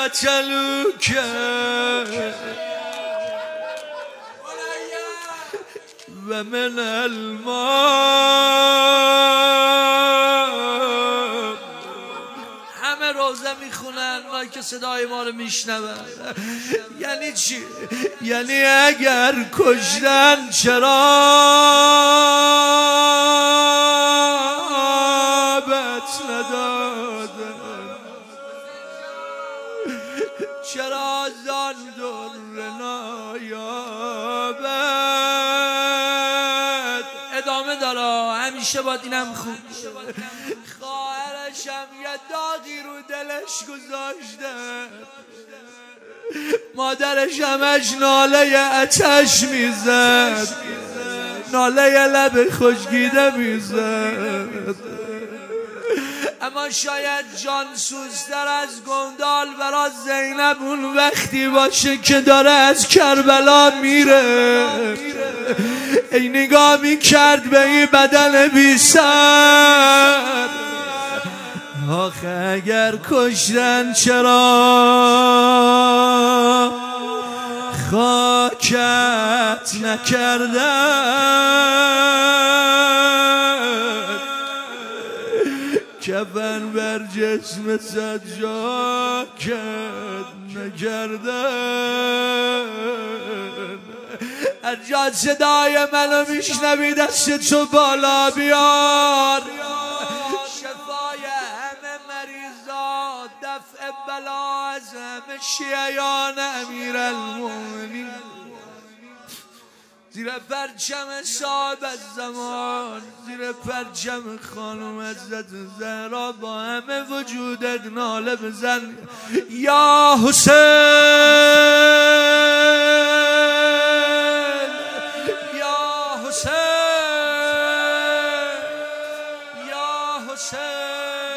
قتلوك و من الماء. همه روزه میخونن ما که صدای ما رو میشنون. یعنی چی؟ یعنی اگر کشتن چرا بت ندادن، چرا زان در نایابد. ادامه داره همیشه باید اینم خوب. خواهرشم یه داغی رو دلش گذاشته، مادرش همش ناله آتش میزد، ناله لب خشکیده میزد. اما شاید جان سوزتر از گندال برای زینب اون وقتی باشه که داره از کربلا میره. ای نگاه میکرد به این بدن بی سر. آخه اگر کشتن چرا خاکت نکردن، کفن بر جسم سجاکت نکردن. هر جا صدای منو میشنوی دست تو بالا بیار. شفای همه مریضات، دفع بلا از همه شیعیان امیرالمومنین، زیر پرچم صاحب الزمان، زیر پرچم خانم عزت زهرا با همه وجودت ناله بزن یا حسین، یا حسین، یا حسین.